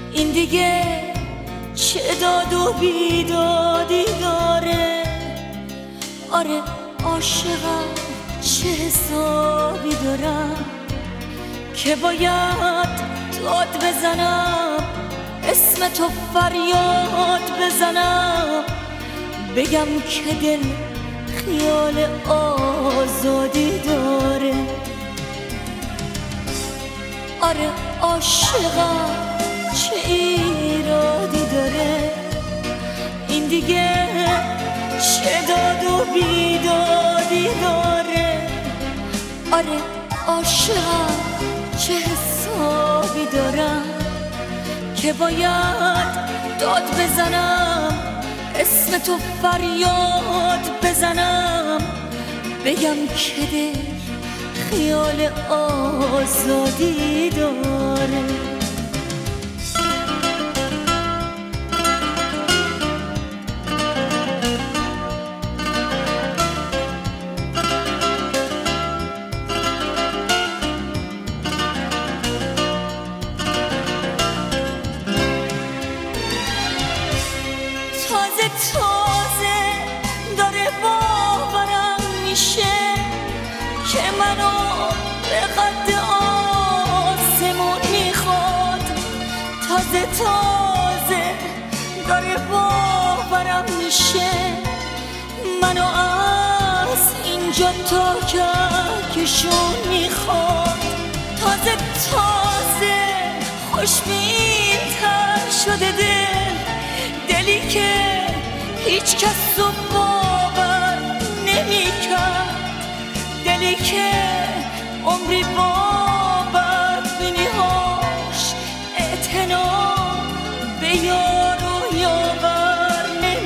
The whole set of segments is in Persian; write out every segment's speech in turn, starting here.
این دیگه چه داد و بیدادی داره. آره عاشقم چه حسابی دارم که باید داد بزنم، اسم تو فریاد بزنم، بگم که دل خیال آزادی داره. آره عاشقم چه ایرادی داره، این دیگه چه داد و بیدادی داره. آره عاشقم چه حسابی دارم که باید داد بزنم، اسم تو فریاد بزنم، بگم که دل خیال آزادی داره. تازه داره باورم میشه که منو به قد آسمون میخواد. تازه داره باورم میشه منو از اینجا تا کهکشون میخواد. تازه خوشبین‌تر شده دلی که هیچ کس رو باور نمی‌کرد، دلی که عمری با بدبینی‌هاش اعتنا به یار و یاور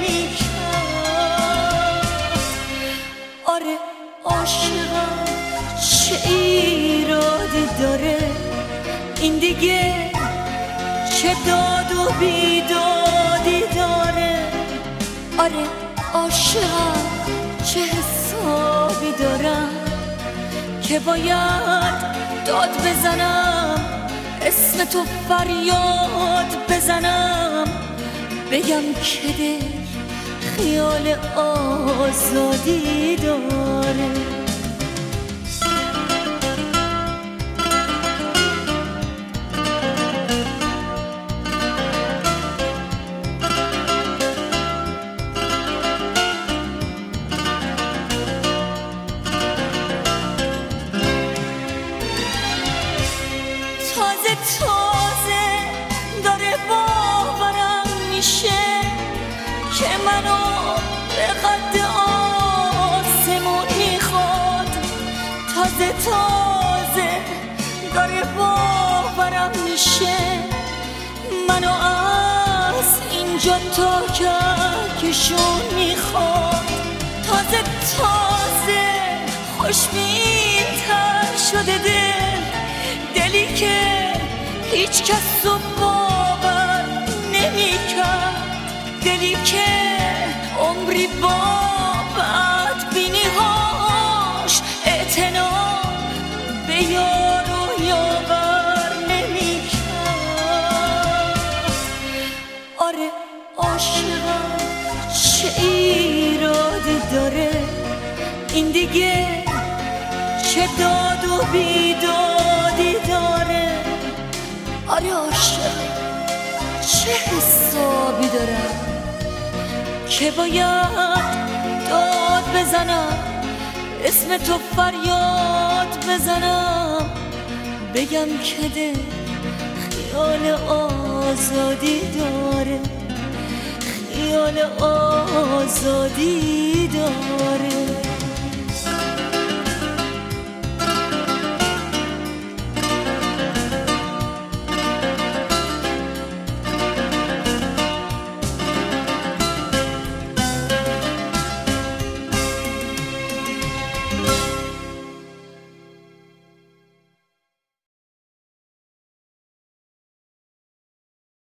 نمی‌کرد. آره عاشقم چه ایرادی داره، این دیگه چه داد و بیدادی داره. آره عاشقم چه حسابی دارم که باید داد بزنم، اسم تو فریاد بزنم، بگم که دل خیال آزادی داره. تازه داره باورم میشه که منو به قد آسمون میخواد. تازه داره باورم میشه منو از اینجا تا کهکشون میخواد. تازه خوشبین‌تر شده دلی که هیچ کس رو باور نمی‌کرد، دلی که عمری با بدبینی‌هاش اعتنا به یار و یاور نمی‌کرد. آره عاشقم چه ایرادی داره، این دیگه چه داد و بیدادی داره. آره عاشقم چه حسابی دارم که باید داد بزنم، اسم تو فریاد بزنم، بگم که دل خیال آزادی داره، خیال آزادی داره.